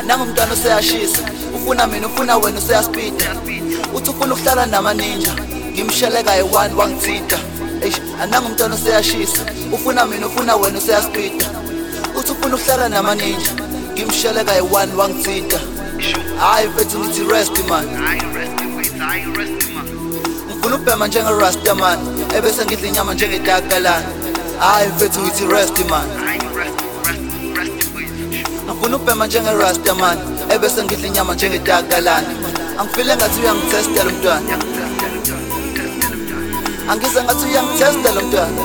Nangumntwana useyashisa, ufuna mina ufuna wena useyaspeeda. Uthi ufuna ukuhlala namaninja, ngimsheleka yi-1 wangithinta. Nangumntwana useyashisa, ufuna mina ufuna wena useyaspeeda. Uthi ufuna ukuhlala namaninja, ngimsheleka yi-1 wangithinta. Hayi mfethu ngithi rest man, ngifuna ubhema njenge-rasta man, ebese ngidla inyama njengedaggalana. Hayi mfethu ngithi rest man, ngifuna ubhema njenge-rasta man, ebese ngidla inyama njengedaggalana. Angifile ngathi uyangithesta lo mntwana, angize ngathi uyangithesta lo mntwana,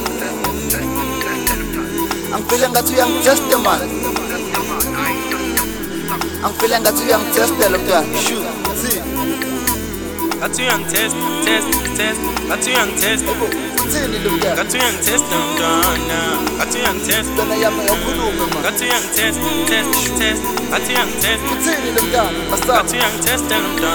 angifile ngathi uyangithesta man, angifile ngathi uyangithesta lo mntwana. Got you young test, got you young test, got you young test, got you young test, got you young test, got you young test, got you young test,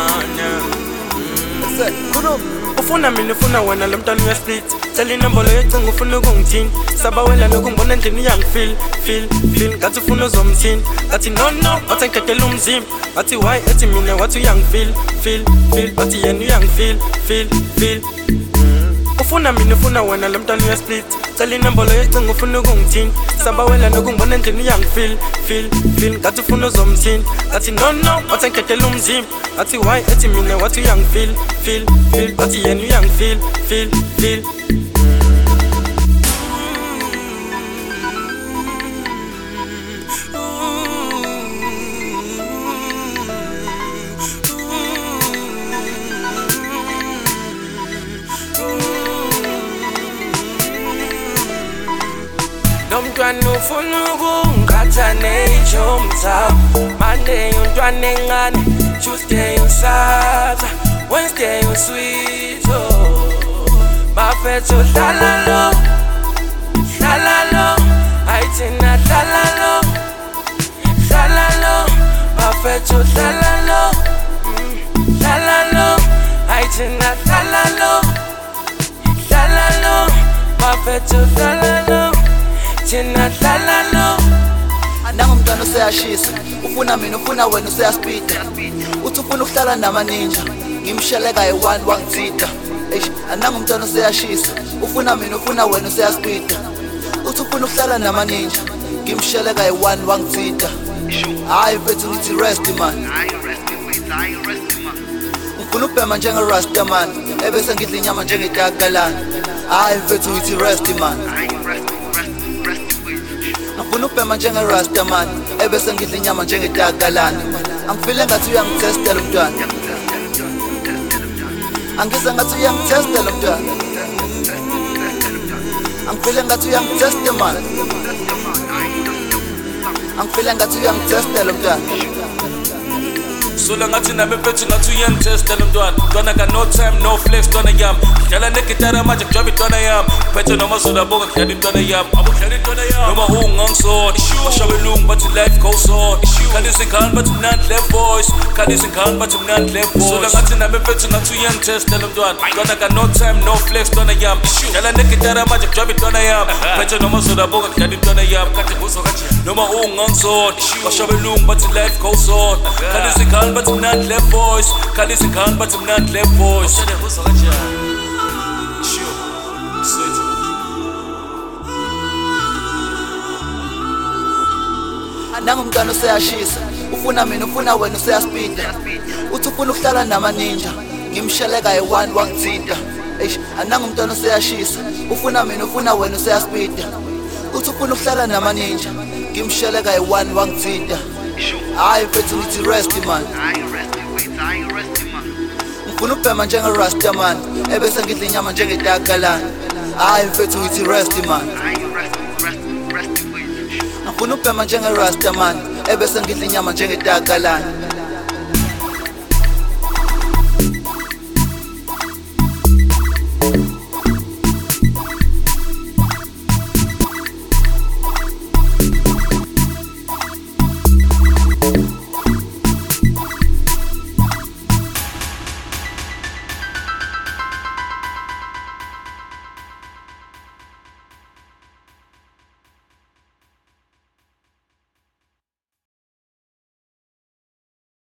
ufuna mina ufuna wena lo mntwana uyasplit. Tshela inombolo yecingo ufuna ukungithini, sabawela lokungibona endlini uyangifeel ngathi ufuna uzomthini. Ngathi no wathi ngikhetela umzimba, ngathi why ethi mina wathi uyangifeel wathi yena uyangifeel. Ufuna mina ufuna wena lo mntwana uyasplit. Tshela inombolo yecingo ufuna ukungithini, sabawela lokungibona endlini uyangifeel ngathi ufuna uzomthini. Ngathi no wathi ngikhetela umzimba, ngathi why ethi mina wathi uyangifeel wathi yena uyangifeel. Nomntwana ufuna ukungikhatha nejomza, Monday umntwana engane, Tuesday usatha, Wednesday usweet. Bafethu hlala lo, ayithina hlala lo, bafethu hlala lo, ayithina hlala lo, bafethu hlala lo. Nangumntwana useyashisa, ufuna mina ufuna wena useyaspeeda. Uthi ufuna ukuhlala namaninja, ngimsheleka yi-1 wangithinta. Nangumntwana useyashisa, ufuna mina ufuna wena useyaspeeda. Uthi ufuna ukuhlala namaninja, ngimsheleka yi-1 wangithinta. Hayi mfethu ngithi rest man, ngifuna ubhema njenge-rasta man, ebese ngidla inyama njengedaggalana. Hayi mfethu ngithi rest man, ngifuna ubhema njenge-rasta man, ebese ngidla inyama njengedaggalana. Angifile ngathi uyangithesta lo mntwana, angize ngathi uyangithesta lo mntwana, angifile ngathi uyangithesta man, angifile ngathi uyangithesta lo mntwana. Sula ngathi nami mfethu ngathi uyangithesta lo mntwana ka no time no flex ntwana yami, dlala negitara manje kujoba intwana yami, phethe noma zolabonga kudlala intwana yami, abudlala intwana yami noma ungangisona. Bashabelungu bathi life goes on, khalisa ingane bathi mnandi le voice, khalisa ingane bathi mnandi le voice. Sula ngathi nami mfethu ngathi uyangithesta lo mntwana ka no time no flex ntwana yami, dlala negitara manje kujoba intwana yami, phethe noma zolabonga kudlala intwana yami, noma ungangisona. Bashabelungu bathi life goes on, khalisa ingane bathi mnandi le voice, khalisa ingane bathi mnandi le voice. Nangumntwana useyashisa, ufuna mina ufuna wena useyaspeeda. Uthi ufuna ukuhlala namaninja, ngimsheleka yi-1 wangithinta. Nangumntwana useyashisa, ufuna mina ufuna wena useyaspeeda. Uthi ufuna ukuhlala namaninja, ngimsheleka yi-1 wangithinta. Hayi mfethu ngithi rest man, ngifuna ubhema njenge-rasta man, ebese ngidla inyama njengedaggalana. Hayi mfethu ngithi rest man, ngifuna ubhema njenge-rasta man, ebese ngidla inyama njengedaggalana.